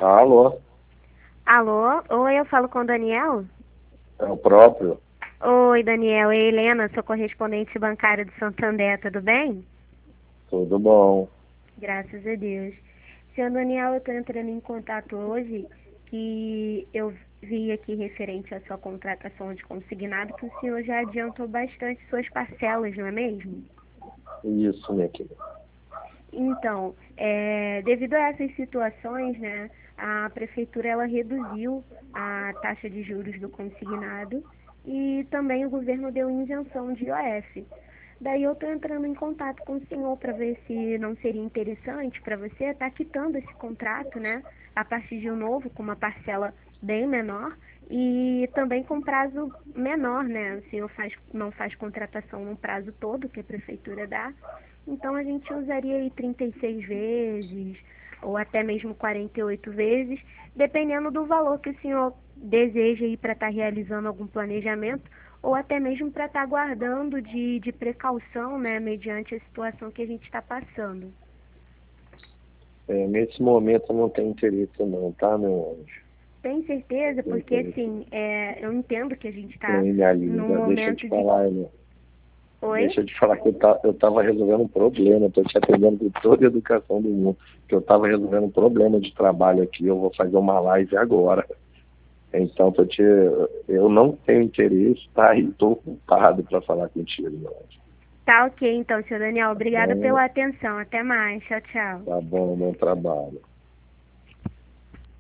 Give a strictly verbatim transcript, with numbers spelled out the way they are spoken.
Alô, Alô? Oi, eu falo com o Daniel? é o próprio. Oi, Daniel. É Helena, sou correspondente bancária do Santander, tudo bem? Tudo bom? Graças a Deus. Senhor Daniel, eu estou entrando em contato hoje que eu vi aqui referente à sua contratação de consignado que o senhor já adiantou bastante suas parcelas, não é mesmo? Isso, minha querida. Então, é, devido a essas situações, né, a prefeitura ela reduziu a taxa de juros do consignado e também o governo deu isenção de I O F. Daí eu estou entrando em contato com o senhor para ver se não seria interessante para você estar quitando esse contrato, né, a partir de um novo, com uma parcela bem menor e também com prazo menor, né? O senhor faz, não faz contratação no prazo todo que a prefeitura dá. Então a gente usaria aí trinta e seis vezes ou até mesmo quarenta e oito vezes, dependendo do valor que o senhor deseja ir para estar realizando algum planejamento ou até mesmo para estar guardando de, de precaução, né, mediante a situação que a gente está passando. É, nesse momento eu não tenho interesse não, tá, meu anjo? Tem certeza? Não tenho Porque interesse. assim, é, eu entendo que a gente está Sim, minha num linda, deixa eu te momento de... falar, né? Oi? Deixa eu te falar que eu, tá, eu tava resolvendo um problema, eu tô te atendendo com toda a educação do mundo, que eu tava resolvendo um problema de trabalho aqui, eu vou fazer uma live agora. Então, tô te, eu não tenho interesse, tá? E tô ocupado para falar contigo, meu anjo. Tá ok, então, senhor Daniel. Tá Obrigada bom, pela atenção. Até mais. Tchau, tchau. tá bom, bom trabalho.